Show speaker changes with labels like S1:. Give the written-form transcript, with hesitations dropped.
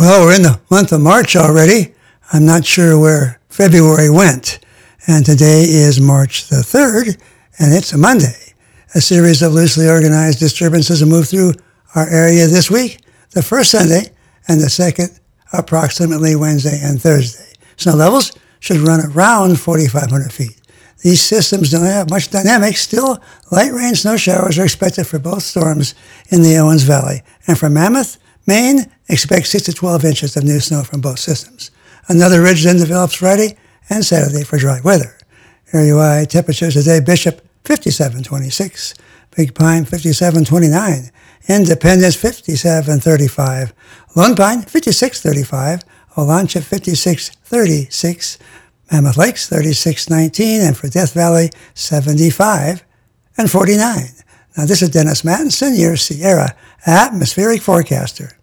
S1: Well, we're in the month of March already. I'm not sure where February went. And today is March the 3rd, and it's a Monday. A series of loosely organized disturbances have moved through our area this week, the first Sunday and the second approximately Wednesday and Thursday. Snow levels should run around 4,500 feet. These systems don't have much dynamics. Still, light rain snow showers are expected for both storms in the Owens Valley. And for Mammoth, Maine, expect 6 to 12 inches of new snow from both systems. Another ridge then develops Friday and Saturday for dry weather. Area-wide temperatures today: Bishop 57.26, Big Pine 57.29, Independence 57.35, Lone Pine 56.35, Olancha 56.36, Mammoth Lakes 36.19, and for Death Valley 75 and 49. Now this is Dennis Mattinson, your Sierra Atmospheric Forecaster.